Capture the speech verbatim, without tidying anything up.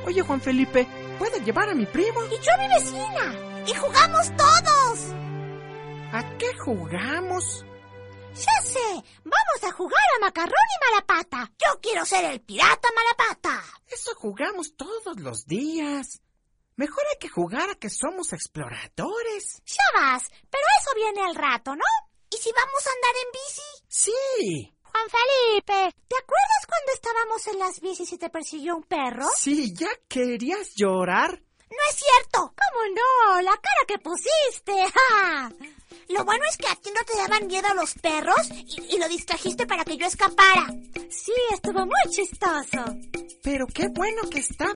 Oye, Juan Felipe, ¿puedo llevar a mi primo? Y yo a mi vecina. Y jugamos todos. ¿A qué jugamos? Ya sé, vamos a jugar a macarrón y malapata. Yo quiero ser el pirata malapata. Eso jugamos todos los días. Mejor hay que jugar a que somos exploradores. Ya vas, pero eso viene al rato, ¿no? ¿Y si vamos a andar en bici? Sí. Juan Felipe, ¿te acuerdas cuando estábamos en las bicis y te persiguió un perro? Sí, ¿ya querías llorar? No es cierto. ¿Cómo no? La cara que pusiste. ¡Ja! Lo bueno es que a ti no te daban miedo los perros y, y lo distrajiste para que yo escapara. Sí, estuvo muy chistoso. Pero qué bueno que estaba